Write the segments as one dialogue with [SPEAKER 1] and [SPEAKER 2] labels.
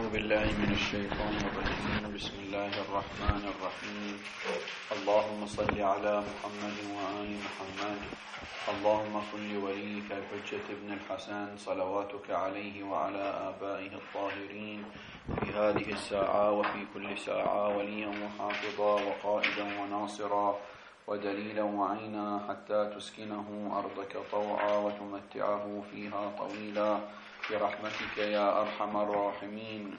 [SPEAKER 1] أعوذ بالله من الشيطان الرجيم. بسم الله الرحمن الرحيم. اللهم صل على محمد وآل محمد. اللهم كن لوليك الحجة ابن الحسن صلواتك عليه وعلى آبائه الطاهرين في هذه الساعة وفي كل ساعة وليا وحافظا وقائدا وناصرا ودليلا وعينا حتى تسكنه أرضك طوعا وتمتعه فيها طويلا برحمتك يا أرحم الراحمين.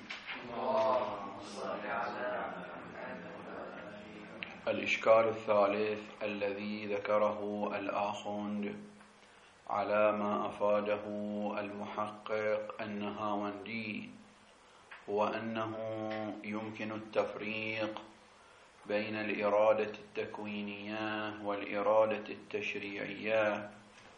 [SPEAKER 1] الإشكال الثالث الذي ذكره الآخوند على ما أفاده المحقق النهاوندي هو أنه يمكن التفريق بين الإرادة التكوينية والإرادة التشريعية،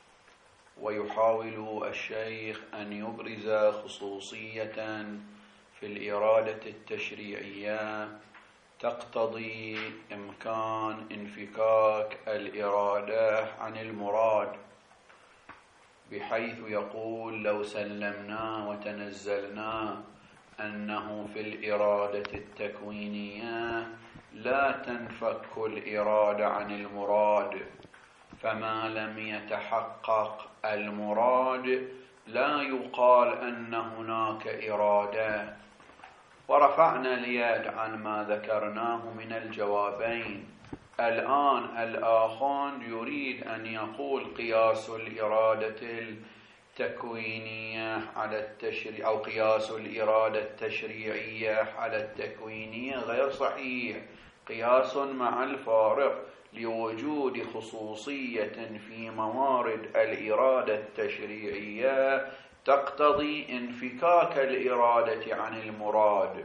[SPEAKER 1] ويحاول الشيخ أن يبرز خصوصية في الإرادة التشريعية تقتضي إمكان انفكاك الإرادة عن المراد، بحيث يقول لو سلمنا وتنزلنا أنه في الإرادة التكوينية لا تنفك الإرادة عن المراد، فما لم يتحقق المراد لا يقال أن هناك إرادة. ورفعنا اليد عن ما ذكرناه من الجوابين. الآن الآخوند يريد أن يقول قياس الإرادة التكوينية على التشريع أو قياس الإرادة التشريعية على التكوينية غير صحيح، قياس مع الفارق لوجود خصوصية في موارد الإرادة التشريعية تقتضي انفكاك الإرادة عن المراد،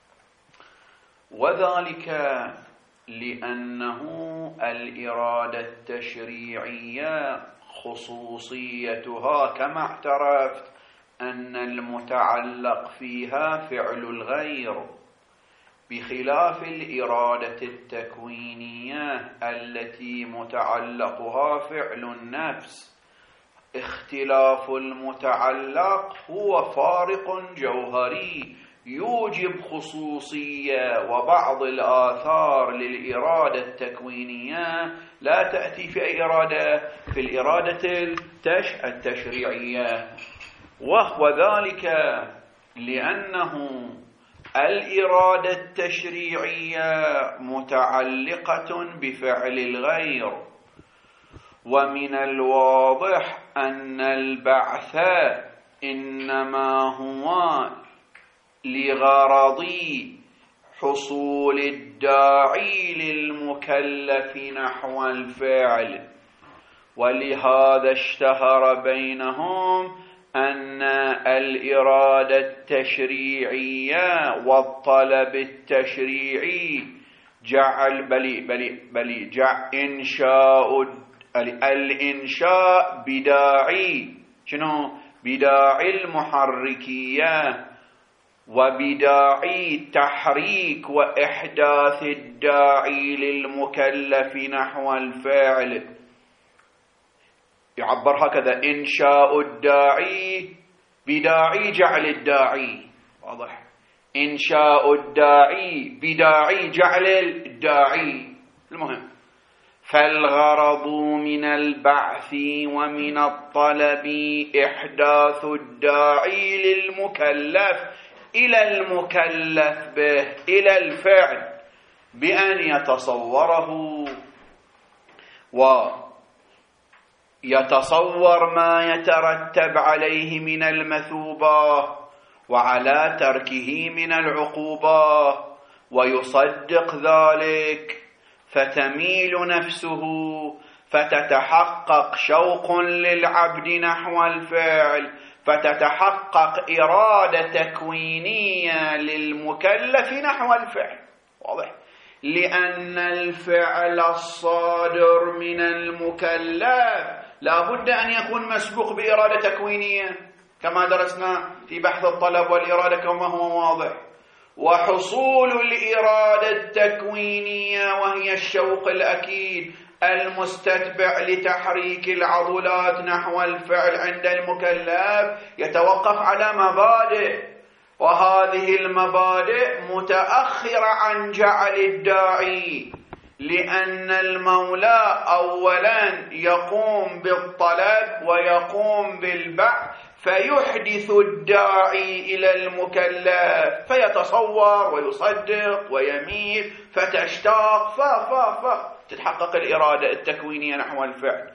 [SPEAKER 1] وذلك لأنه الإرادة التشريعية خصوصيتها كما اعترفت أن المتعلق فيها فعل الغير، بخلاف الإرادة التكوينية التي متعلقها فعل النفس. اختلاف المتعلق هو فارق جوهري يوجب خصوصية، وبعض الآثار للإرادة التكوينية لا تأتي في أي إرادة، في الإرادة التشريعية، وهو ذلك لأنه الإرادة التشريعية متعلقة بفعل الغير، ومن الواضح أن البعث إنما هو لغرض حصول الداعي للمكلف نحو الفعل، ولهذا اشتهر بينهم أن الإرادة التشريعية والطلب التشريعي الإنشاء بداعي شنو؟ بداعي المحركية وبداعي تحريك وإحداث الداعي للمكلف نحو الفعل. يعبر هكذا: إنشاء الداعي بداعي جعل الداعي. واضح؟ إنشاء الداعي بداعي جعل الداعي. المهم، فالغرض من البعث ومن الطلب إحداث الداعي للمكلف إلى المكلف به إلى الفعل بأن يتصوره ويتصور ما يترتب عليه من المثوبة وعلى تركه من العقوبة ويصدق ذلك، فتميل نفسه فتتحقق شوق للعبد نحو الفعل، فتتحقق إرادة تكوينية للمكلف نحو الفعل. واضح؟ لأن الفعل الصادر من المكلف لا بد أن يكون مسبوق بإرادة تكوينية كما درسنا في بحث الطلب والإرادة كما هو واضح. وحصول الإرادة التكوينية وهي الشوق الأكيد المستتبع لتحريك العضلات نحو الفعل عند المكلف يتوقف على مبادئ، وهذه المبادئ متأخرة عن جعل الداعي، لأن المولى أولا يقوم بالطلب ويقوم بالبعث، فيحدث الداعي إلى المكلف فيتصور ويصدق ويميل فتشتاق تتحقق الإرادة التكوينية نحو الفعل.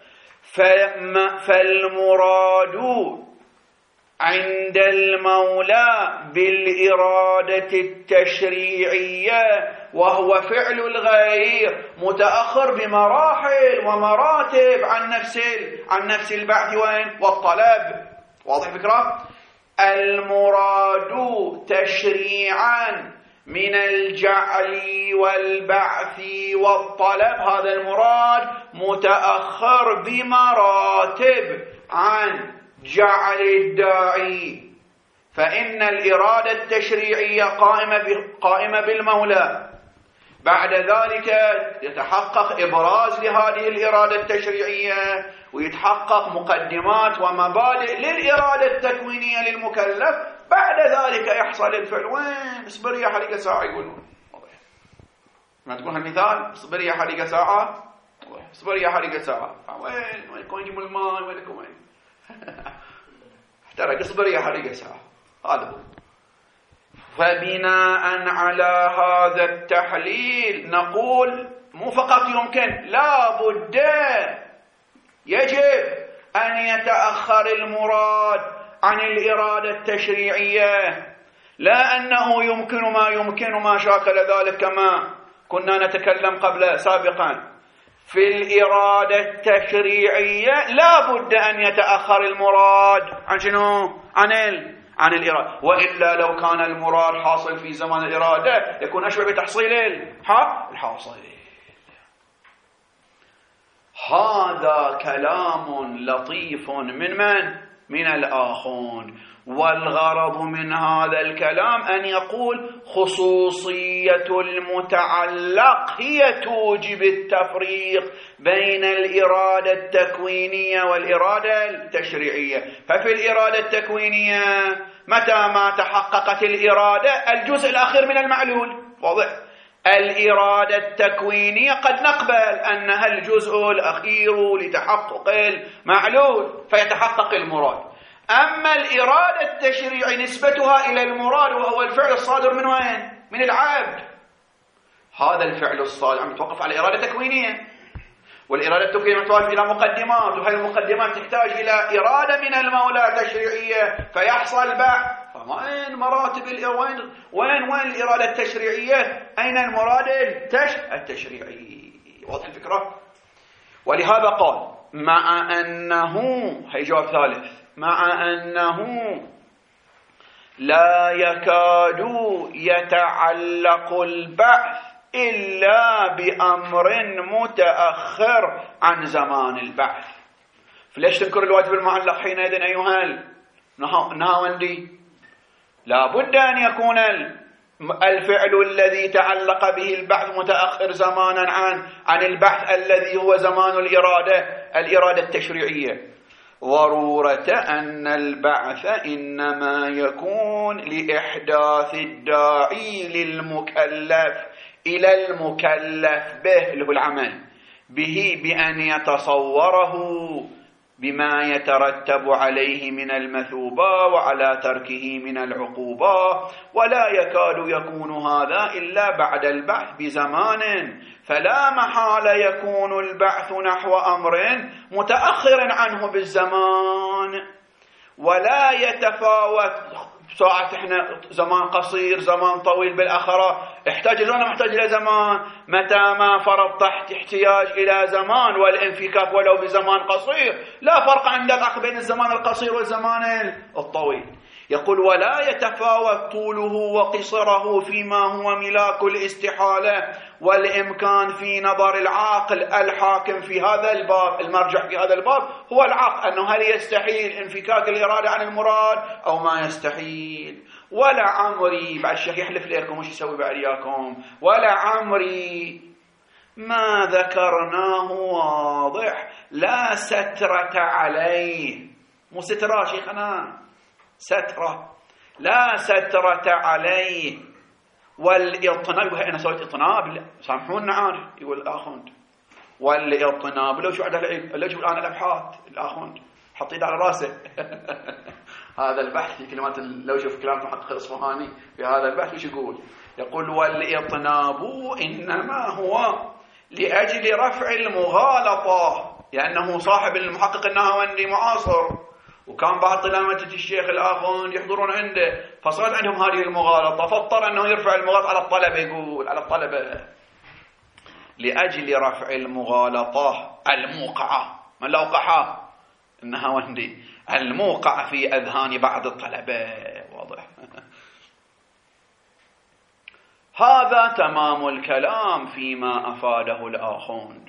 [SPEAKER 1] فالمراد عند المولى بالإرادة التشريعية وهو فعل الغير متأخر بمراحل ومراتب عن نفس البعث والطلب. واضح الفكرة؟ المراد تشريعا من الجعل والبعث والطلب، هذا المراد متأخر بمراتب عن جعل الداعي. فإن الإرادة التشريعية قائمة بالمولى، بعد ذلك يتحقق إبراز لهذه الإرادة التشريعية ويتحقق مقدمات ومبادئ للإرادة التكوينية للمكلف، بعد ذلك يحصل الفعل. وين؟ اصبر يا حريقة ساعة، يقولون ما تكون هالمثال، اصبر يا حريقة ساعة، اصبر يا حريقة ساعة، وين يكون يجيب الماء، وينكم وين احترق، اصبر يا حريقة ساعة. هذا هو. فبناء على هذا التحليل نقول مو فقط يمكن، لا بد يجب أن يتأخر المراد عن الإرادة التشريعية، لا أنه يمكن ما شاكل ذلك كما كنا نتكلم سابقا. في الإرادة التشريعية لا بد أن يتأخر المراد عن شنو؟ عن الإرادة، وإلا لو كان المراد حاصل في زمان الإرادة يكون أشبه بتحصيل الحاصل. هذا كلام لطيف من الآخون، والغرض من هذا الكلام أن يقول خصوصية المتعلق هي توجب التفريق بين الإرادة التكوينية والإرادة التشريعية. ففي الإرادة التكوينية متى ما تحققت الإرادة الجزء الأخير من المعلول، واضح؟ الإرادة التكوينية قد نقبل أنها الجزء الأخير لتحقق المعلول فيتحقق المراد. أما الإرادة التشريعية نسبتها إلى المراد وهو الفعل الصادر من وين؟ من العبد. هذا الفعل الصادر متوقف على إرادة تكوينية، والإرادة التكوينية متوقف إلى مقدمات، وهذه المقدمات تحتاج إلى إرادة من المولى تشريعية فيحصل بعد. فوين مراتب وين الإرادة التشريعية؟ أين المراد التشريعي؟ واضح الفكرة؟ ولهذا قال مع أنه، هي جواب ثالث، مع أنه لا يكاد يتعلق البعث إلا بأمر متأخر عن زمان البعث. فليش تذكر الواجب المعلق حينئذ أيها النهاوندي؟ لا بد أن يكون الفعل الذي تعلق به البعث متأخر زمانا عن البعث الذي هو زمان الإرادة التشريعية. ضرورة أن البعث إنما يكون لإحداث الداعي للمكلف إلى المكلف به، اللي هو العمل به، بأن يتصوره بما يترتب عليه من المثوبة وعلى تركه من العقوبة، ولا يكاد يكون هذا إلا بعد البعث بزمان، فلا محال يكون البعث نحو أمر متأخر عنه بالزمان، ولا يتفاوت ساعة احنا زمان قصير زمان طويل بالآخرة، احتاج ولا محتاج إلى زمان؟ متى ما فرض تحت احتياج إلى زمان والانفكاك ولو بزمان قصير، لا فرق عند الأخ بين الزمان القصير والزمان الطويل. يقول ولا يتفاوت طوله وقصره فيما هو ملاك الاستحالة والإمكان في نظر العاقل الحاكم في هذا الباب. المرجع في هذا الباب هو العقل، أنه هل يستحيل انفكاك الإرادة عن المراد أو ما يستحيل. ولا عمري، بعد الشيخ يحلف لكم وش يسوي بعرياكم، ولا عمري ما ذكرناه واضح لا سترة عليه. مو سترة شيخنا، سترة لا سترة عليه والإطناب. أنا سويت إطناب، لا سامحونا عارف. يقول الآخوند والإطناب لو شو عدا العلم، لو شو الآن الأبحاث الآخوند حط إيده على راسه. هذا البحث في كلمات لو شوف كلام محقق الإصفهاني في هذا البحث وش يقول؟ يقول والإطناب إنما هو لأجل رفع المغالطة، لأنه صاحب المحقق النهاوندي معاصر، وكان بعض تلامذة الشيخ الآخوند يحضرون عنده، فصار عندهم هذه المغالطة، فاضطر أنه يرفع المغالطة على الطلبة. يقول على الطلبة لأجل رفع المغالطة الموقعة، من لا وقعها النهاوندي، الموقع في أذهان بعض الطلبة. واضح. هذا تمام الكلام فيما أفاده الآخوند.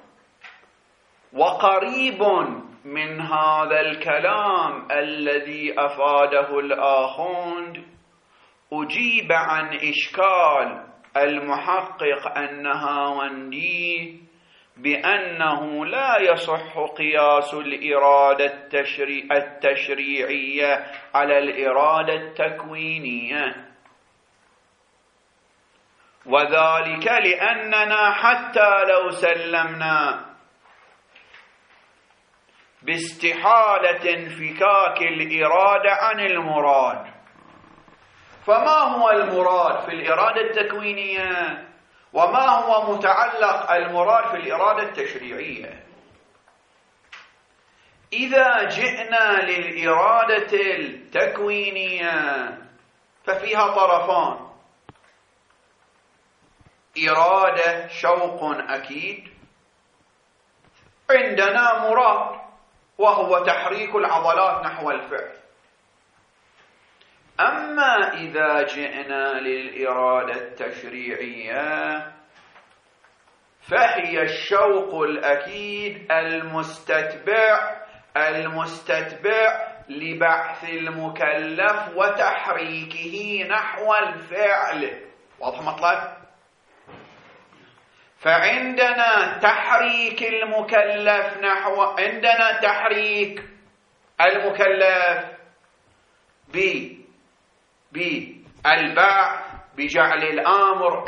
[SPEAKER 1] وقريب من هذا الكلام الذي أفاده الآخوند أجيب عن إشكال المحقق النهاوندي بأنه لا يصح قياس الإرادة التشريعية على الإرادة التكوينية، وذلك لأننا حتى لو سلمنا باستحالة انفكاك الإرادة عن المراد، فما هو المراد في الإرادة التكوينية وما هو متعلق المراد في الإرادة التشريعية؟ إذا جئنا للإرادة التكوينية ففيها طرفان: إرادة شوق أكيد، عندنا مراد وهو تحريك العضلات نحو الفعل. أما إذا جئنا للإرادة التشريعية فهي الشوق الأكيد المستتبع لبعث المكلف وتحريكه نحو الفعل. واضح مطلب؟ فعندنا تحريك المكلف عندنا تحريك المكلف بالبعث، بجعل الأمر،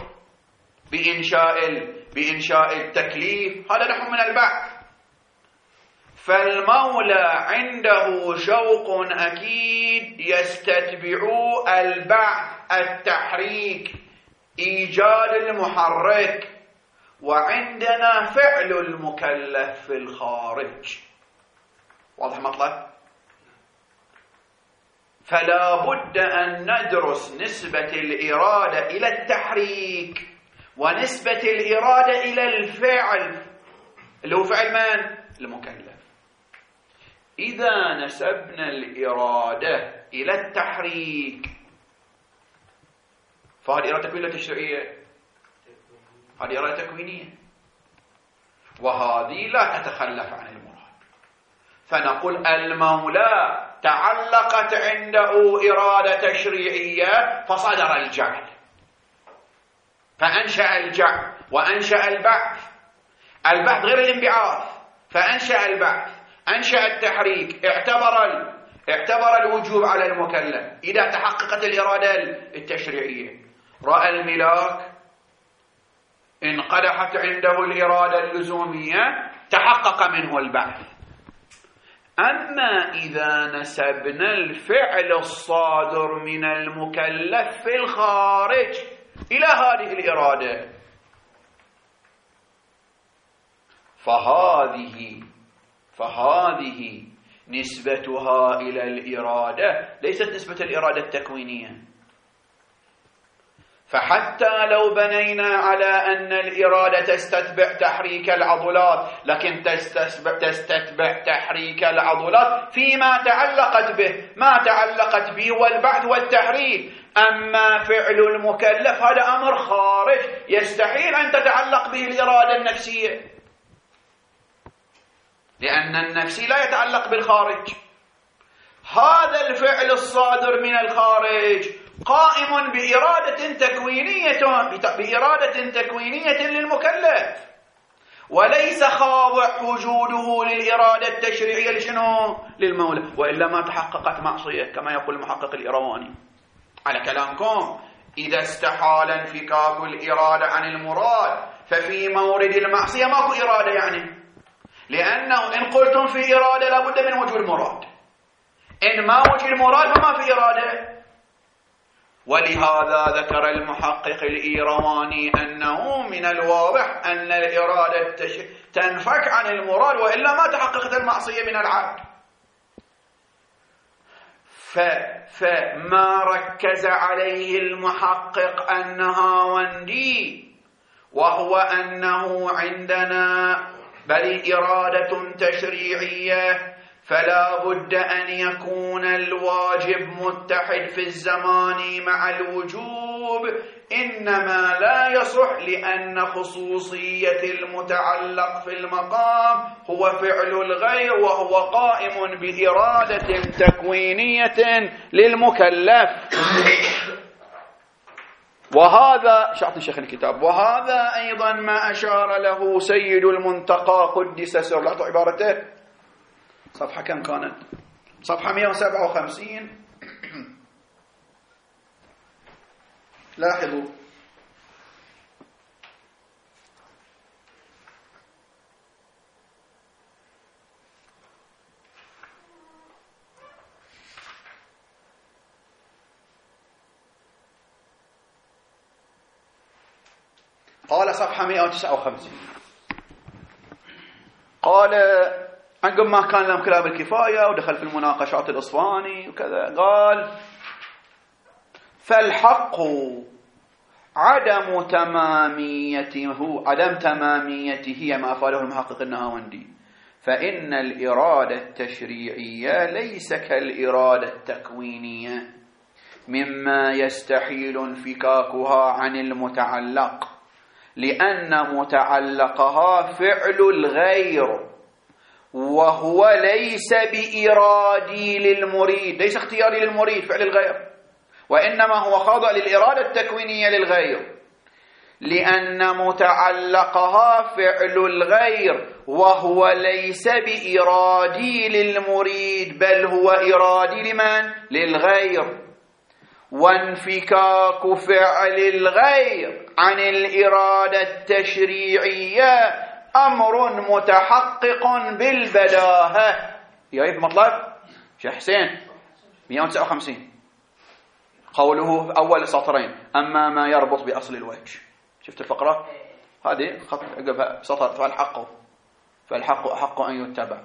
[SPEAKER 1] بإنشاء التكليف، هذا نحو من البعث. فالمولى عنده شوق أكيد يستتبع البعث، التحريك، إيجاد المحرك، وعندنا فعل المكلف في الخارج. واضح مطلب؟ فلا بد أن ندرس نسبة الإرادة إلى التحريك ونسبة الإرادة إلى الفعل اللي هو فعل من؟ المكلف. إذا نسبنا الإرادة إلى التحريك فهذه إرادة تكوينية تشريعية، هذه إرادة تكوينية، وهذه لا تتخلف عن المراد. فنقول المولى تعلقت عنده إرادة تشريعية فصدر الجعل، فأنشأ الجعل وأنشأ البعث غير الانبعاث، فأنشأ البعث، أنشأ التحريك، اعتبر الوجوب على المكلف إذا تحققت الإرادة التشريعية. رأى الملاك انقدحت عنده الإرادة اللزومية، تحقق منه البعث. أما إذا نسبنا الفعل الصادر من المكلف في الخارج إلى هذه الإرادة فهذه نسبتها إلى الإرادة ليست نسبة الإرادة التكوينية. فحتى لو بنينا على أن الإرادة تستتبع تحريك العضلات، لكن تستتبع تحريك العضلات فيما تعلقت به، ما تعلقت به والبعث والتحريك. أما فعل المكلف هذا أمر خارج، يستحيل أن تتعلق به الإرادة النفسية، لأن النفسي لا يتعلق بالخارج. هذا الفعل الصادر من الخارج قائم بإرادة تكوينية للمكلف، وليس خاضع وجوده للإرادة التشريعية لشنو؟ للمولى، وإلا ما تحققت معصية كما يقول المحقق الإيرواني. على كلامكم إذا استحال انفكاك الإرادة عن المراد ففي مورد المعصية ماكو إرادة، يعني لأنه إن قلتم في إرادة لابد من وجود مراد، إن ما وجد مراد فما في إرادة. ولهذا ذكر المحقق الإيرواني أنه من الواضح أن الإرادة تنفك عن المراد وإلا ما تحققت المعصية من العبد. فما ركز عليه المحقق النهاوندي وهو أنه عندنا بل إرادة تشريعية فلا بد أن يكون الواجب متحد في الزمان مع الوجوب، إنما لا يصح لأن خصوصية المتعلق في المقام هو فعل الغير وهو قائم بإرادة تكوينية للمكلف. وهذا شرط شيخ الكتاب، وهذا أيضا ما أشار له سيد المنتقى قدس سره عبارته. صفحة كم كانت؟ صفحة 157. لاحظوا قال صفحة 159 قال عقب ما كان لهم كلام الكفاية ودخل في المناقشات الإصفهاني وكذا، قال فالحق عدم تماميته ما أفاده المحقق النهاوندي، فإن الإرادة التشريعية ليس كالإرادة التكوينية مما يستحيل انفكاكها عن المتعلق، لأن متعلقها فعل الغير وهو ليس بإرادي للمريد، ليس اختياري للمريد فعل الغير، وإنما هو خاضع للإرادة التكوينية للغير، لأن متعلقها فعل الغير وهو ليس بإرادي للمريد بل هو إرادي لمن؟ للغير. وانفكاك فعل الغير عن الإرادة التشريعية أمر متحقق بالبداهة. يعيد مطلب شيخ حسين 159 قوله أول سطرين أما ما يربط بأصل الوجه. شفت الفقرة هذه خط عقبها سطر فالحق أحق أن يتبع.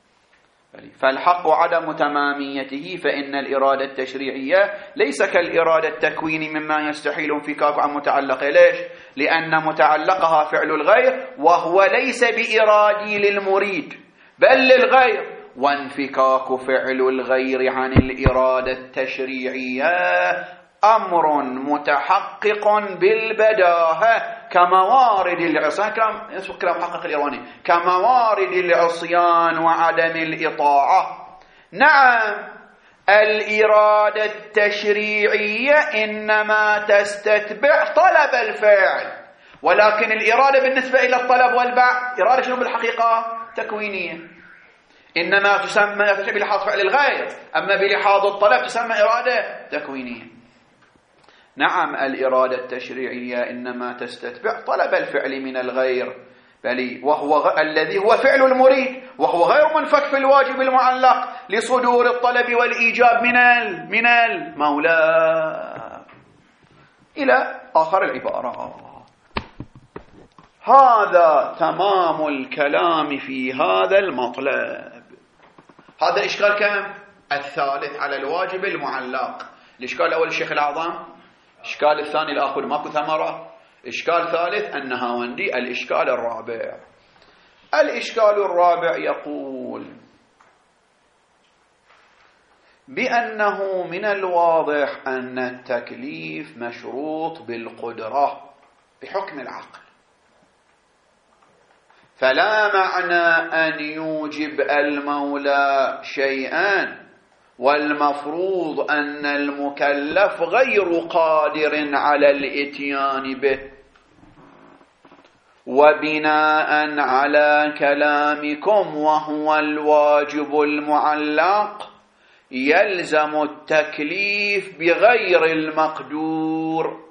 [SPEAKER 1] فالحق عدم تماميته، فإن الإرادة التشريعية ليس كالإرادة التكوين مما يستحيل انفكاك عن متعلقه. ليش؟ لأن متعلقها فعل الغير وهو ليس بإرادي للمريد بل للغير، وانفكاك فعل الغير عن الإرادة التشريعية أمر متحقق بالبداهة كموارد العصيان. كلام محقق الإيرواني، كموارد العصيان وعدم الإطاعة. نعم الإرادة التشريعية إنما تستتبع طلب الفعل، ولكن الإرادة بالنسبة إلى الطلب والبعث إرادة شنو بالحقيقة؟ تكوينية، إنما تسمى بلحاظ فعل الغير، أما بلحاظ الطلب تسمى إرادة تكوينية. نعم الإرادة التشريعية إنما تستتبع طلب الفعل من الغير وهو الذي هو فعل المريد، وهو غير منفك في الواجب المعلق لصدور الطلب والإيجاب من المولى إلى آخر العبارة. هذا تمام الكلام في هذا المطلب. هذا إشكال كم؟ الثالث على الواجب المعلق. الإشكال الأول الشيخ الأعظم، الإشكال الثاني الآخر ماكو ثمرة، إشكال ثالث النهاوندي. الإشكال الرابع، الإشكال الرابع يقول بأنه من الواضح أن التكليف مشروط بالقدرة بحكم العقل، فلا معنى أن يوجب المولى شيئا والمفروض أن المكلف غير قادر على الإتيان به، وبناء على كلامكم وهو الواجب المعلق يلزم التكليف بغير المقدور،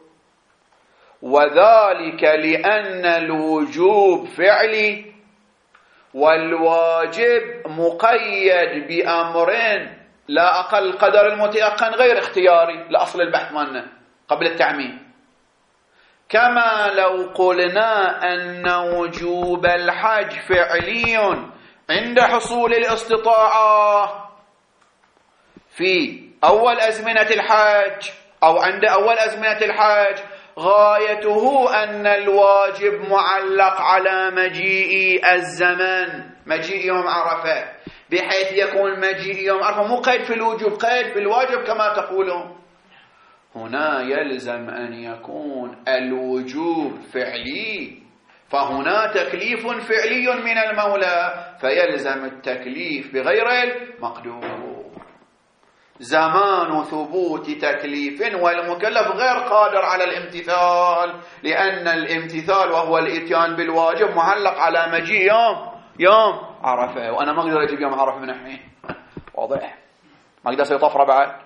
[SPEAKER 1] وذلك لأن الوجوب فعلي والواجب مقيد بأمر لا أقل قدر المتيقن غير اختياري لأصل البحث مالنا قبل التعميم. كما لو قلنا أن وجوب الحج فعلي عند حصول الاستطاعة في أول أزمنة الحج أو عند أول أزمنة الحج، غايته أن الواجب معلق على مجيء الزمن، مجيء يوم عرفة، بحيث يكون مجيء يوم عرفة مو قيد في الوجوب، قيد في الواجب كما تقولون. هنا يلزم أن يكون الوجوب فعلي، فهنا تكليف فعلي من المولى، فيلزم التكليف بغير المقدور. زمان ثبوت تكليف والمكلف غير قادر على الامتثال، لأن الامتثال وهو الاتيان بالواجب معلق على مجيء يوم عرفة، وأنا ما أقدر أجيب يوم عرفة من الحين، واضح؟ ما أقدر أسوي طفرة بعد.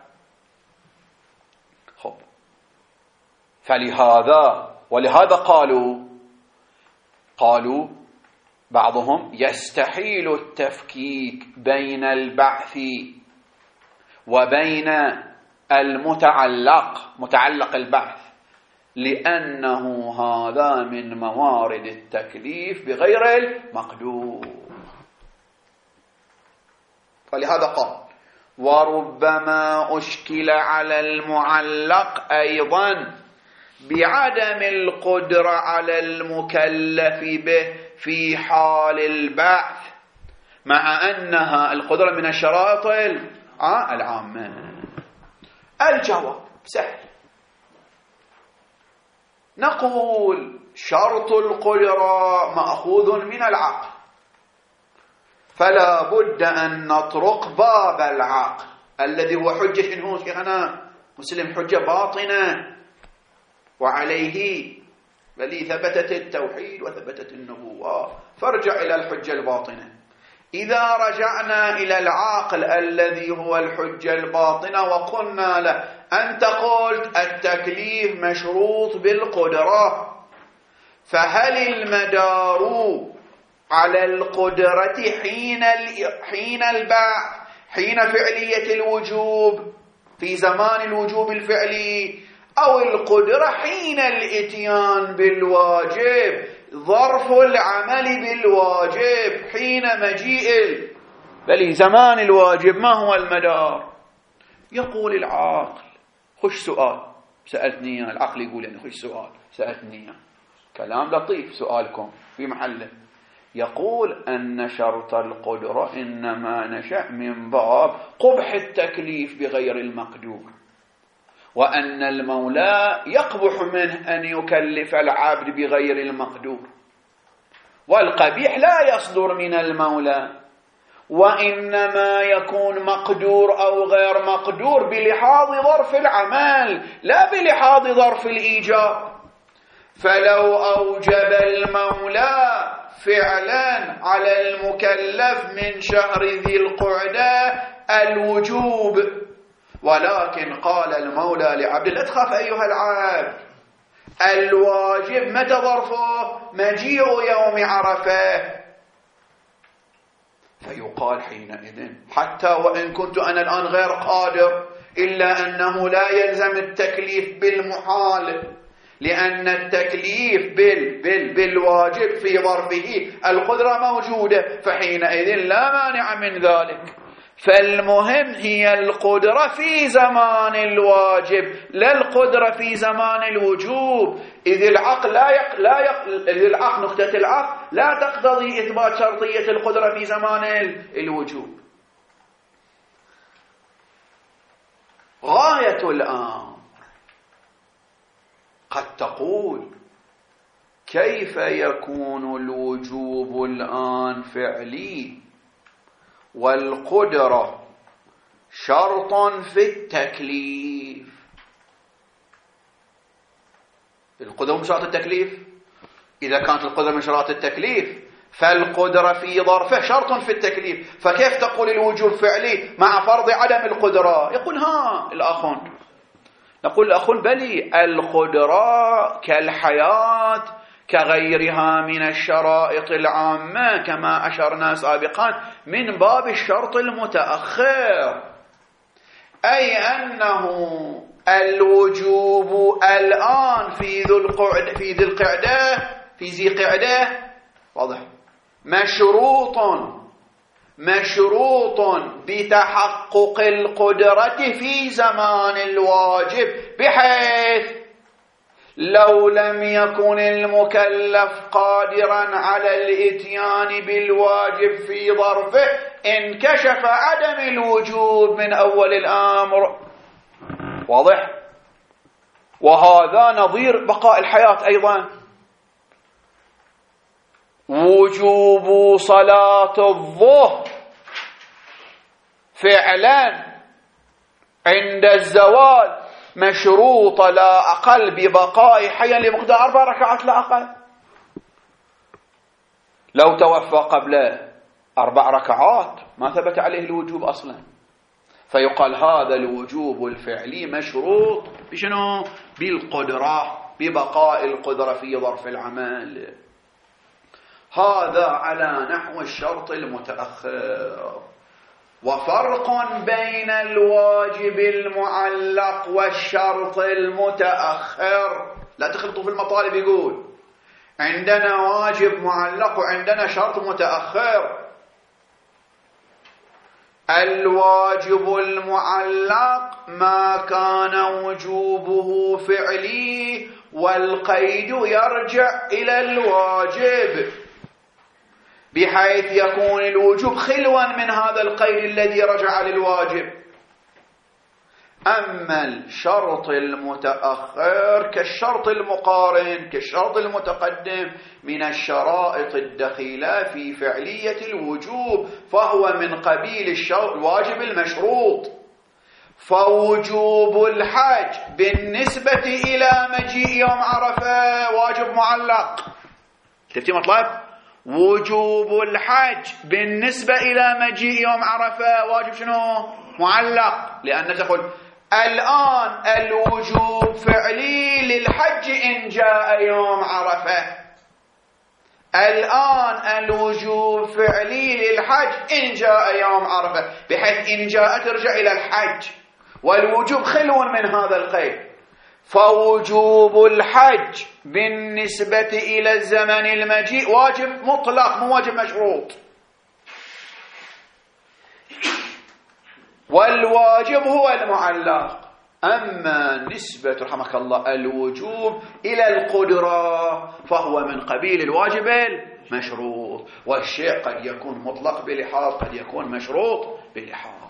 [SPEAKER 1] خب، ولهذا قالوا بعضهم يستحيل التفكيك بين البعث وبين متعلق البعث، لأنه هذا من موارد التكليف بغير المقدور. فلهذا قال: وربما أشكل على المعلق أيضا بعدم القدرة على المكلف به في حال البعث، مع أنها القدرة من الشرائط العامة. الجواب سهل، نقول شرط القدرة مأخوذ من العقل، فلا بد أن نطرق باب العقل الذي هو حجة شنو شيخنا مسلم، حجة باطنة، وعليه بل ثبتت التوحيد وثبتت النبوة، فارجع إلى الحجة الباطنة. إذا رجعنا إلى العقل الذي هو الحجة الباطنة وقلنا له: أنت قلت التكليف مشروط بالقدرة، فهل المدار على القدرة حين البعث، حين فعلية الوجوب في زمان الوجوب الفعلي، أو القدرة حين الاتيان بالواجب، ظرف العمل بالواجب حين مجيء بل زمان الواجب؟ ما هو المدار؟ يقول العقل: خش سؤال سألتني، العقل يقول يعني خش سؤال سألتني، كلام لطيف سؤالكم في محله. يقول أن شرط القدرة إنما نشأ من باب قبح التكليف بغير المقدور، وأن المولى يقبح منه أن يكلف العبد بغير المقدور، والقبيح لا يصدر من المولى، وإنما يكون مقدور أو غير مقدور بلحاظ ظرف العمل لا بلحاظ ظرف الإيجاب. فلو أوجب المولى فعلا على المكلف من شهر ذي القعدة الوجوب، ولكن قال المولى لعبد: لا تخاف أيها العبد، الواجب متى ظرفه؟ مجيء يوم عرفة. فيقال حينئذ حتى وإن كنت أنا الآن غير قادر، إلا أنه لا يلزم التكليف بالمحال، لأن التكليف بالواجب في ظرفه القدرة موجودة، فحينئذ لا مانع من ذلك. فالمهم هي القدرة في زمان الواجب لا القدرة في زمان الوجوب، إذ العقل نقطة العقل لا تقتضي إثبات شرطية القدرة في زمان الوجوب. غاية الأمر قد تقول: كيف يكون الوجوب الآن فعلي والقدرة شرط في التكليف؟ القدرة شرط التكليف؟ إذا كانت القدرة من شرائط التكليف، فالقدرة في ظرفه شرط في التكليف، فكيف تقول الوجوب فعلي مع فرض عدم القدرة؟ يقول الأخون، نقول الأخون بلي القدرة كالحياة كغيرها من الشرائط العامة كما أشرنا سابقا من باب الشرط المتأخر، أي أنه الوجوب الآن في ذي قعدة واضح مشروط بتحقق القدرة في زمان الواجب، بحيث لو لم يكن المكلف قادرا على الاتيان بالواجب في ظرفه انكشف عدم الوجوب من أول الأمر. واضح؟ وهذا نظير بقاء الحياة أيضا. وجوب صلاة الظهر فعلا عند الزوال مشروط لا أقل ببقاء حيا لمقدار 4 ركعات لا أقل. لو توفى قبل 4 ركعات ما ثبت عليه الوجوب أصلا، فيقال هذا الوجوب الفعلي مشروط بشنو؟ بالقدرة، ببقاء القدرة في ظرف العمل. هذا على نحو الشرط المتأخر. وفرق بين الواجب المعلق والشرط المتأخر، لا تخلطوا في المطالب. يقول عندنا واجب معلق وعندنا شرط متأخر. الواجب المعلق ما كان وجوبه فعلي والقيد يرجع إلى الواجب، بحيث يكون الوجوب خلوا من هذا القيد الذي رجع للواجب. أما الشرط المتأخر كالشرط المقارن كالشرط المتقدم من الشرائط الدخيلة في فعلية الوجوب، فهو من قبيل الواجب المشروط. فوجوب الحج بالنسبة إلى مجيء يوم عرفة واجب معلق. شفتي مطلب؟ وجوب الحج بالنسبة إلى مجيء يوم عرفة واجب شنو؟ معلق، لأن تقول الآن الوجوب فعلي للحج إن جاء يوم عرفة. الآن الوجوب فعلي للحج إن جاء يوم عرفة، بحيث إن جاء ترجع إلى الحج، والوجوب خلو من هذا القيد. فوجوب الحج بالنسبة إلى الزمن المجيء واجب مطلق مو واجب مشروط. والواجب هو المعلق. أما نسبة رحمك الله الوجوب إلى القدرة فهو من قبيل الواجب المشروط، والشيء قد يكون مطلق بلحاظ قد يكون مشروط بلحاظ.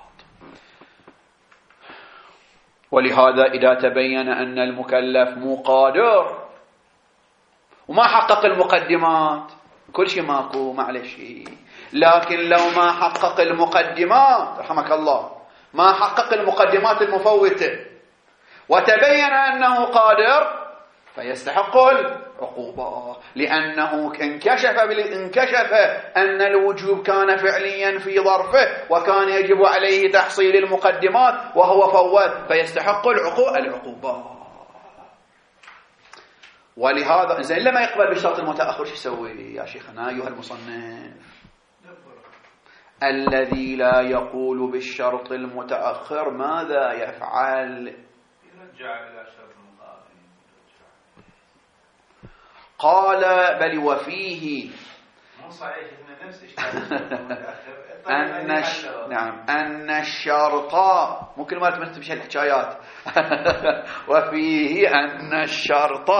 [SPEAKER 1] ولهذا إذا تبين أن المكلف مو قادر وما حقق المقدمات كل شيء ماكو معلش، لكن لو ما حقق المقدمات رحمك الله، ما حقق المقدمات المفوتة وتبين أنه قادر فيستحق العقوبة، لأنه انكشف أن الوجوب كان فعليا في ظرفه وكان يجب عليه تحصيل المقدمات وهو فوت، فيستحق العقوبة. ولهذا زين لما يقبل بالشرط المتأخر شو يسوي يا شيخنا أيها المصنف؟ الذي لا يقول بالشرط المتأخر ماذا يفعل؟
[SPEAKER 2] يرجع إلى الشرط المقابل.
[SPEAKER 1] قال بل وفيه
[SPEAKER 2] مو صحيح إن نفس
[SPEAKER 1] أن الشرط مو كل مرة تمشي الحكايات وفيه أن الشرط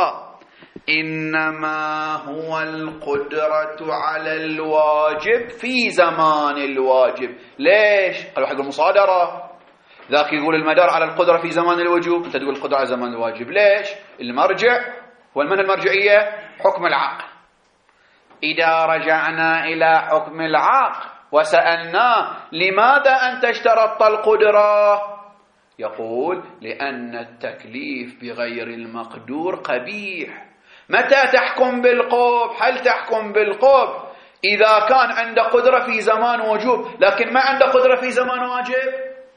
[SPEAKER 1] إنما هو القدرة على الواجب في زمان الواجب. ليش؟ قالوا حق المصادرة، ذاك يقول المدار على القدرة في زمان الوجوب، أنت تقول القدرة على زمان الواجب. ليش؟ المرجع والمن المرجعية حكم العقل. إذا رجعنا إلى حكم العقل وسألناه لماذا أنت اشترطت القدرة؟ يقول لأن التكليف بغير المقدور قبيح، متى تحكم بالقبح؟ هل تحكم بالقبح إذا كان عنده قدرة في زمان وجوب لكن ما عنده قدرة في زمان واجب؟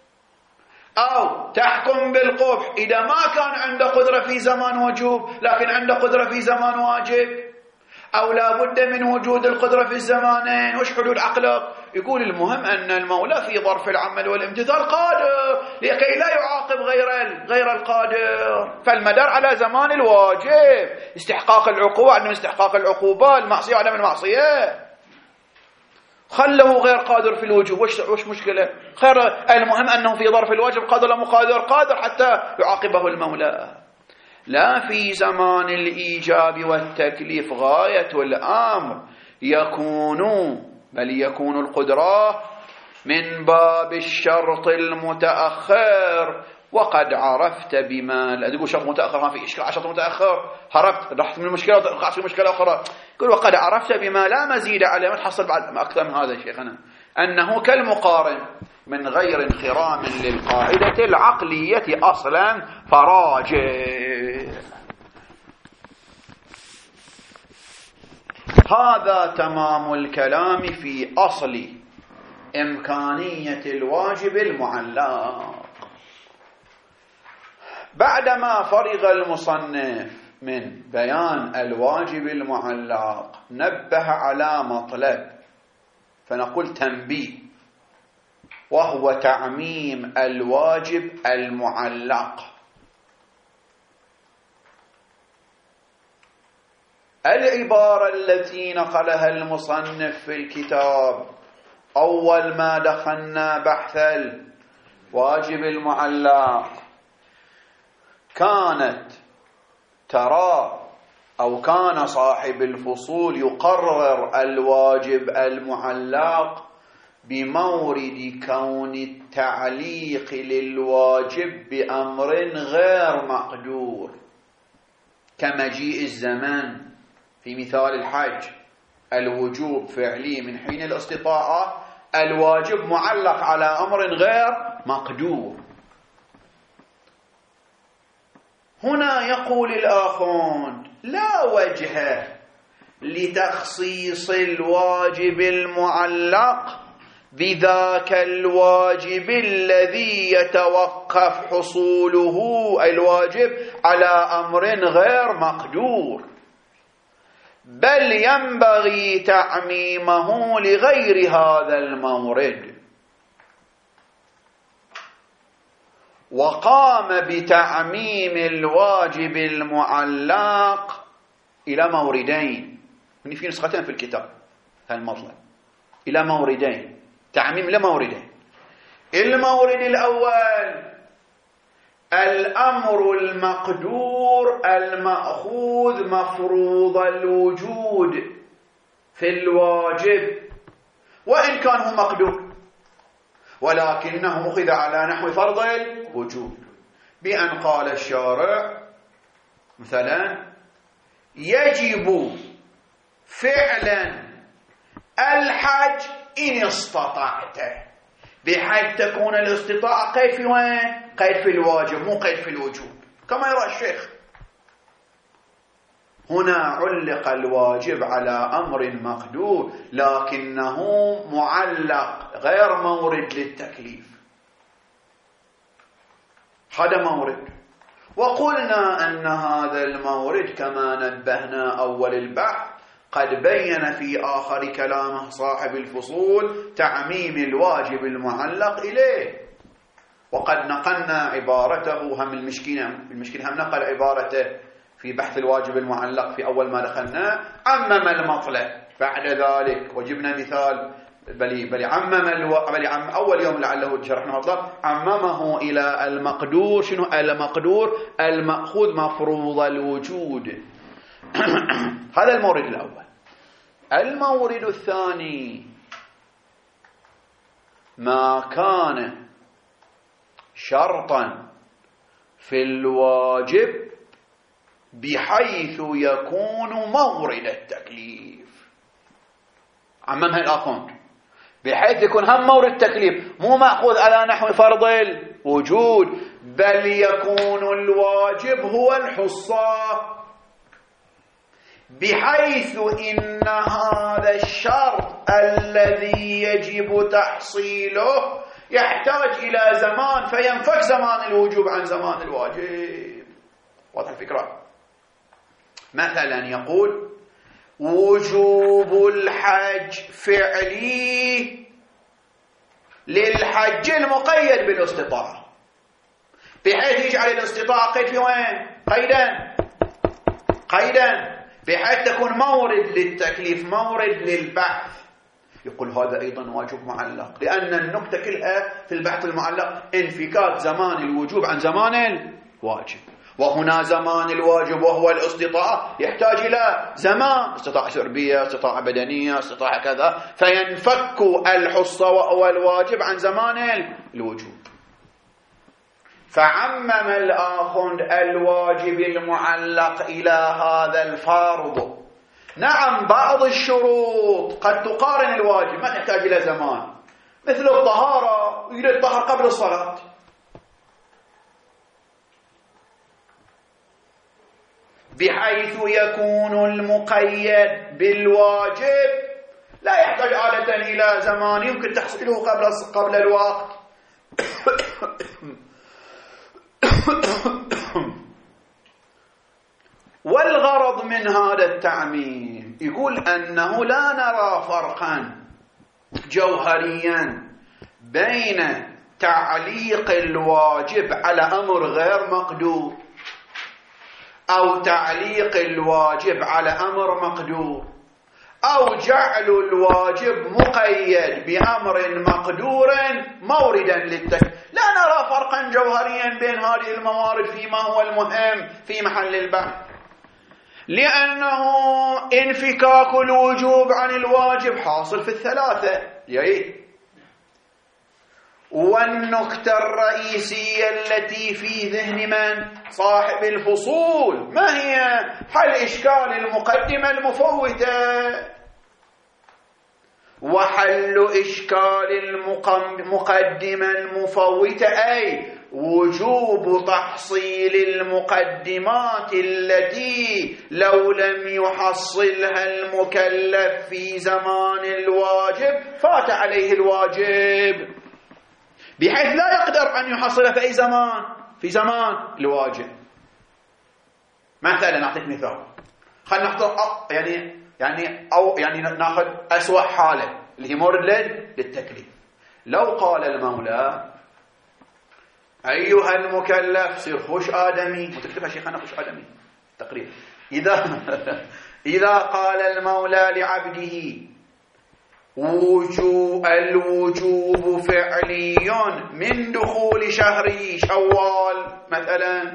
[SPEAKER 1] أو تحكم بالقبح إذا ما كان عنده قدرة في زمان وجوب لكن عنده قدرة في زمان واجب؟ أو لا بد من وجود القدرة في الزمانين؟ وش حدود عقلك؟ يقول المهم أن المولى في ظرف العمل والامتثال قادر لكي لا يعاقب غير القادر، فالمدار على زمان الواجب، استحقاق العقوبة عدم استحقاق العقوبة، المعصية عدم المعصية. خله غير قادر في الوجوب، وش مشكلة؟ خير، المهم أنه في ظرف الواجب قادر لا مقادر، قادر حتى يعاقبه المولى. لا في زمان الإيجاب والتكليف غاية الأمر يكون القدرة من باب الشرط المتأخر. وقد عرفت بما لا تقول شرط متأخر ما في إشكال، شرط متأخر هربت رحت من المشكلة وقعت في مشكلة أخرى. يقول وقد عرفت بما لا مزيد عليه، ما تحصل بعد أكثر من هذا شيخنا، أنه كالمقارن من غير انخرام للقاعدة العقلية أصلا فراجع. هذا تمام الكلام في أصل إمكانية الواجب المعلق. بعدما فرغ المصنف من بيان الواجب المعلق نبه على مطلب، فنقول تنبيه، وهو تعميم الواجب المعلق. العبارة التي نقلها المصنف في الكتاب أول ما دخلنا بحث الواجب المعلق كانت ترى أو كان صاحب الفصول يقرر الواجب المعلق بمورد كون التعليق للواجب بأمر غير مقدور، كمجيء الزمان في مثال الحج، الوجوب فعلي من حين الاستطاعة، الواجب معلق على أمر غير مقدور. هنا يقول الآخون لا وجه لتخصيص الواجب المعلق بذاك الواجب الذي يتوقف حصوله الواجب على أمر غير مقدور، بل ينبغي تعميمه لغير هذا المورد. وقام بتعميم الواجب المعلق إلى موردين، في نسختين في الكتاب هالمطلب، إلى موردين، تعميم لموردين. المورد الأول الأمر المقدور المأخوذ مفروض الوجود في الواجب، وإن كان هو مقدور ولكنه أخذ على نحو فرض الوجود، بأن قال الشارع مثلا يجب فعلا الحج إن استطعت، بحيث تكون الاستطاعة قيد في وين؟ قيد في الواجب مو قيد في الوجوب كما يرى الشيخ. هنا علق الواجب على أمر مقدور لكنه معلق غير مورد للتكليف، هذا مورد. وقلنا أن هذا المورد كما نبهنا أول البحث قد بين في آخر كلامه صاحب الفصول تعميم الواجب المعلق إليه، وقد نقلنا عبارته هم المشكين هم نقل عبارته في بحث الواجب المعلق في أول ما دخلنا، عمم المطلب بعد ذلك وجبنا مثال بل عمم أول يوم لعله شرحنا مطلب عممه إلى المقدور. شنو المقدور؟ المأخوذ مفروض الوجود. هذا المورد الأول. المورد الثاني ما كان شرطا في الواجب بحيث يكون مورد التكليف. عممها الآخرون بحيث يكون هم مورد التكليف، مو مأخوذ على نحو فرض الوجود، بل يكون الواجب هو الحصة. بحيث إن هذا الشرط الذي يجب تحصيله يحتاج إلى زمان، فينفك زمان الوجوب عن زمان الواجب. واضح الفكرة؟ مثلا يقول وجوب الحج فعلي للحج المقيد بالاستطاعة، بحيث يجعل الاستطاعة قيد في وين؟ قيدا بحيث تكون مورد للتكليف، مورد للبحث. يقول هذا أيضا واجب معلق، لأن النكتة كلها في البحث المعلق انفكاك زمان الوجوب عن زمان الواجب، وهنا زمان الواجب وهو الاستطاعة يحتاج إلى زمان، استطاعة شربية، استطاعة بدنية، استطاعة كذا، فينفك الحصة وهو الواجب عن زمان الوجوب. فعمم الآخذ الواجب المعلق إلى هذا الفارض. نعم بعض الشروط قد تقارن الواجب، ما تحتاج إلى زمان، مثل الطهارة، يريد الطهر قبل الصلاة، بحيث يكون المقيد بالواجب لا يحتاج عادة إلى زمان، يمكن تحصيله قبل الوقت. والغرض من هذا التعميم يقول أنه لا نرى فرقا جوهريا بين تعليق الواجب على أمر غير مقدور أو تعليق الواجب على أمر مقدور، أو جعل الواجب مقيد بأمر مقدور موردا للتكليف. لا نرى فرقا جوهريا بين هذه الموارد فيما هو المهم في محل البحث، لأنه انفكاك الوجوب عن الواجب حاصل في الثلاثة. والنكتة الرئيسية التي في ذهن من صاحب الفصول ما هي؟ حل إشكال المقدمة المفوتة. وحل إشكال المقدمة المفوتة أي وجوب تحصيل المقدمات التي لو لم يحصلها المكلف في زمان الواجب فات عليه الواجب، بحيث لا يقدر أن يحصلها في أي زمان، في زمان الواجب. مثلا نعطيك مثال، خلينا نحط يعني ناخذ أسوأ حالة اللي هي مورد للتكليف. لو قال المولى أيها المكلف صير خوش آدمي، وتكتبها شيخنا خوش آدمي تقريبا، إذا قال المولى لعبده الوجوب فعلي من دخول شهر شوال مثلا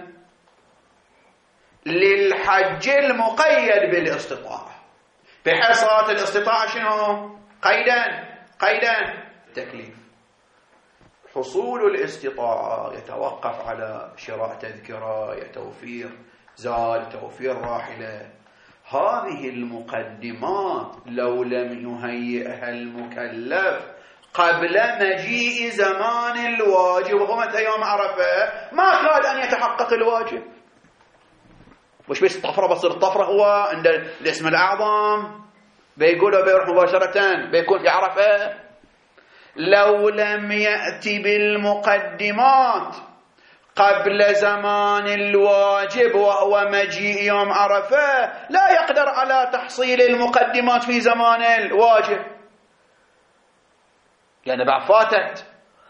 [SPEAKER 1] للحج المقيد بالاستطاعة، بحيث صارت الاستطاعة شنو؟ قيدا تكليف. حصول الاستطاعة يتوقف على شراء تذكرة، توفير زاد، توفير راحلة. هذه المقدمات لو لم يهيئها المكلف قبل مجيء زمان الواجب وهو متى يوم عرفة ما كاد أن يتحقق الواجب. وش بس الطفرة؟ بصير الطفرة هو عند الاسم الأعظم بيقوله بيروح مباشرة بيكون في عرفة. لو لم يأتي بالمقدمات قبل زمان الواجب وهو مجيء يوم عرفة لا يقدر على تحصيل المقدمات في زمان الواجب، يعني بعد فاتت.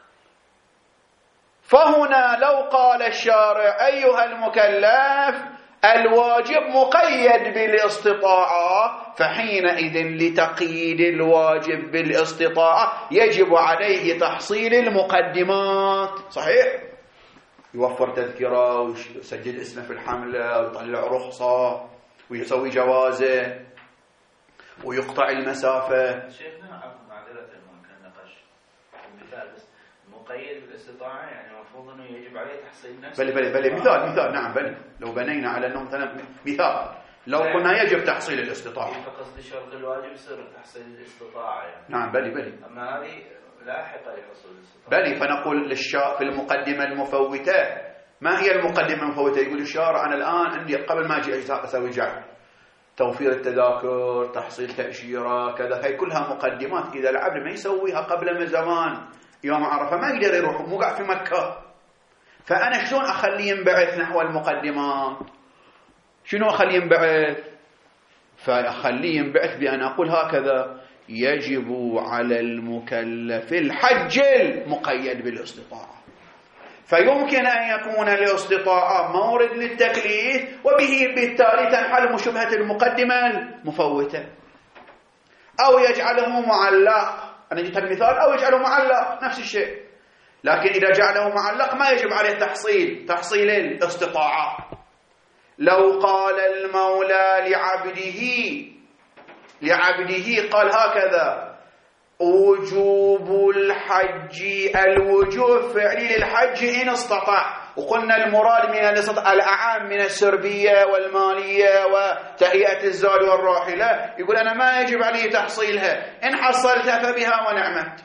[SPEAKER 1] فهنا لو قال الشارع أيها المكلف الواجب مقيد بالاستطاعة، فحينئذ لتقييد الواجب بالاستطاعة يجب عليه تحصيل المقدمات. صحيح؟ يوفر تذكرة ويسجل اسمه في الحملة ويطلع رخصة ويسوي جوازه ويقطع المسافة.
[SPEAKER 2] شيخنا معذرة كان نقاش مثال بس مقيد بالاستطاعة، يعني المفروض انه يجب عليه تحصيل نفسه.
[SPEAKER 1] بل مثال نعم. بل لو بنينا على انه مثلا مثال لو قلنا يجب تحصيل الاستطاعة،
[SPEAKER 2] فقصد شرط الواجب يصير تحصيل الاستطاعة يعني. نعم
[SPEAKER 1] بل
[SPEAKER 2] اما هذه لاحقة لحصول الاستطاعة.
[SPEAKER 1] بل فنقول في المقدمة المفوتة، ما هي المقدمة المفوتة؟ يقول الشارع أنا الآن عندي قبل ما أجي أسوي جعل توفير التذاكر، تحصيل تأشيرة، كذا، هي كلها مقدمات. إذا العبد ما يسويها قبل من زمان يوم عرفة ما يقدر يروح، مو قاعد في مكة. فأنا شلون أخليه ينبعث نحو المقدمات؟ شنو أخليه ينبعث؟ فأخليه ينبعث بأن أقول هكذا: يجب على المكلف الحج المقيد بالاستطاعة. فيمكن أن يكون الاستطاعة مورد للتكليف، وبه بالتالي تنحل شبهة المقدمة المفوتة، أو يجعله معلق. أنا جبت المثال، أو يجعله معلق نفس الشيء. لكن إذا جعله معلق ما يجب عليه تحصيل الاستطاعة. لو قال المولى لعبده قال هكذا: وجوب الحج، الوجوب فعلي للحج إن استطاع. وقلنا المراد من الأعام من السربية والمالية وتهيئة الزاد والراحلة. يقول أنا ما يجب عليه تحصيلها، إن حصلتها فبها ونعمت.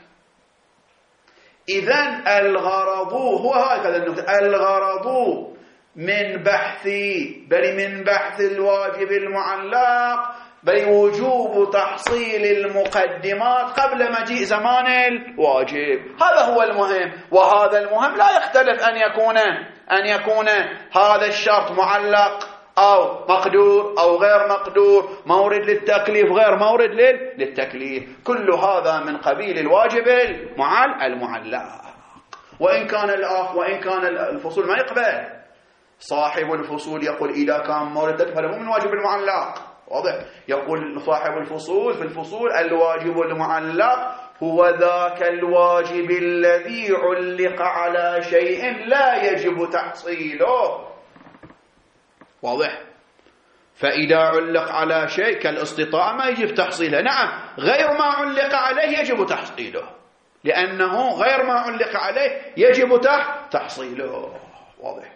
[SPEAKER 1] إذن الغرض هو هكذا النقطة، الغرض من بحث الواجب المعلق بوجوب تحصيل المقدمات قبل مجيء زمان الواجب. هذا هو المهم، وهذا المهم لا يختلف أن يكون هذا الشرط معلق أو مقدور أو غير مقدور، مورد للتكليف غير مورد للتكليف. كل هذا من قبيل الواجب المعلق. وإن كان الفصول ما يقبل، صاحب الفصول يقول إذا كان مورد تكليف فهو من واجب المعلق. واضح؟ يقول صاحب الفصول في الفصول: الواجب المعلق هو ذاك الواجب الذي علق على شيء لا يجب تحصيله. واضح؟ فإذا علق على شيء كالاستطاعة ما يجب تحصيله. نعم، غير ما علق عليه يجب تحصيله، لأنه غير ما علق عليه يجب تحصيله. واضح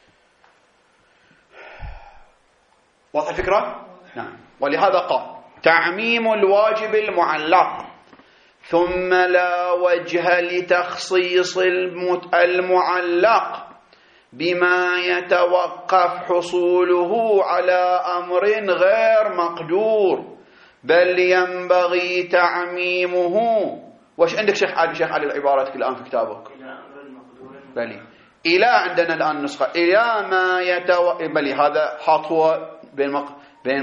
[SPEAKER 1] الفكرة؟ نعم. ولهذا قال: تعميم الواجب المعلق، ثم لا وجه لتخصيص المعلق بما يتوقف حصوله على أمر غير مقدور، بل ينبغي تعميمه. وش عندك شيخ علي العبارات الآن في كتابك؟ بلي إلى عندنا الآن نسخة إلى ما بلي هذا حاطه بين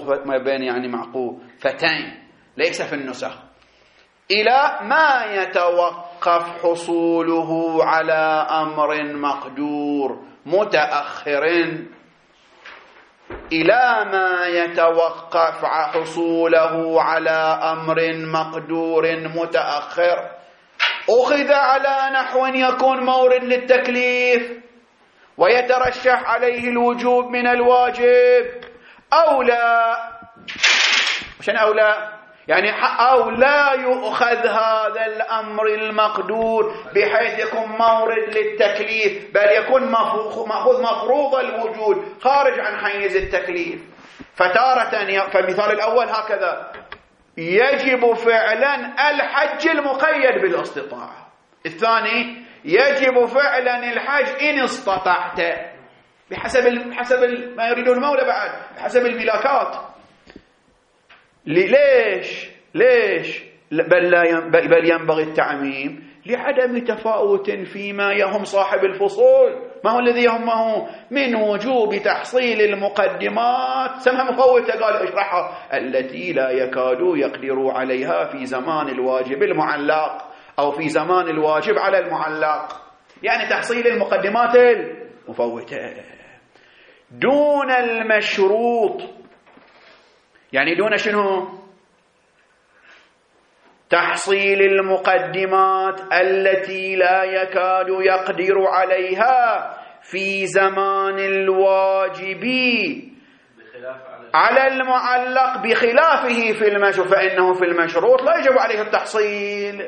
[SPEAKER 1] معقوفتين، ليس في النسخ. إلى ما يتوقف حصوله على أمر مقدور متأخر، إلى ما يتوقف حصوله على أمر مقدور متأخر، أخذ على نحو يكون مورد للتكليف ويترشح عليه الوجوب من الواجب، أو لا. عشان أو لا يعني أو لا يؤخذ هذا الأمر المقدور بحيث يكون مورد للتكليف، بل يكون مأخوذ مفروض الوجود خارج عن حيز التكليف. فالمثال الأول هكذا: يجب فعلا الحج المقيد بالاستطاعة. الثاني: يجب فعلا الحج إن استطعت، بحسب ما يريده المولى، بعد بحسب الملاكات. ليش بل ينبغي التعميم؟ لعدم تفاوت فيما يهم صاحب الفصول. ما هو الذي يهمه من وجوب تحصيل المقدمات، سمها مفوتة، قال اشرحها، التي لا يكادوا يقدروا عليها في زمان الواجب المعلق أو في زمان الواجب على المعلق، يعني تحصيل المقدمات المفوتة دون المشروط. يعني دون شنو؟ تحصيل المقدمات التي لا يكاد يقدر عليها في زمان الواجب على المعلق بخلافه في المشروط، فإنه في المشروط لا يجب عليه التحصيل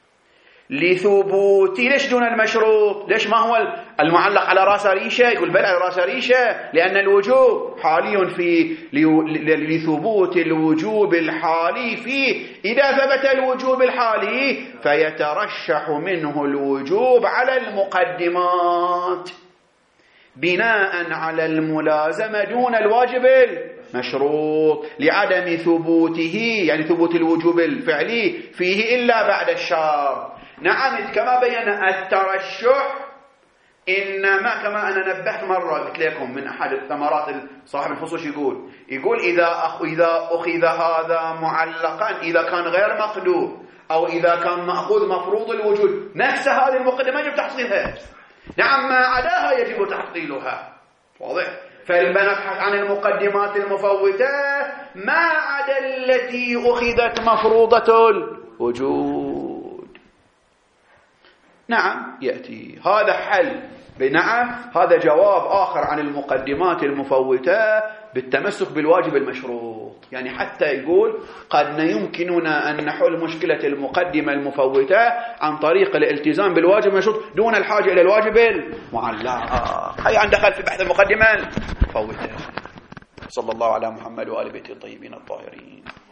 [SPEAKER 1] لثبوت. ليش دون المشروط؟ ليش ما هو المعلق على راس ريشة؟ يقول بل على راس ريشة، لأن الوجوب حالي فيه، لثبوت الوجوب الحالي فيه. إذا ثبت الوجوب الحالي فيترشح منه الوجوب على المقدمات بناء على الملازمة دون الواجب المشروط لعدم ثبوته، يعني ثبوت الوجوب الفعلي فيه إلا بعد الشرط. نعم، كما بينا الترشح إنما كما أنا نبهت مرة قلت لكم من أحد الثمرات صاحب الفصوص يقول إذا أخذ هذا معلقا إذا كان غير مقدور أو إذا كان مأخوذ مفروض الوجود، نفس هذه المقدمة يجب تحصيلها. نعم، ما عداها يجب تحصيلها. واضح؟ فلنبحث عن المقدمات المفوتة ما عدا التي أخذت مفروضة الوجود. نعم، يأتي هذا حل. نعم، هذا جواب آخر عن المقدمات المفوتة بالتمسك بالواجب المشروط. يعني حتى يقول قد يمكننا أن نحل مشكلة المقدمة المفوتة عن طريق الالتزام بالواجب المشروط دون الحاجة إلى الواجب المعلق. هي عن دخل في بحث المقدمة المفوتة. صلى الله على محمد وآل بيته الطيبين الطاهرين.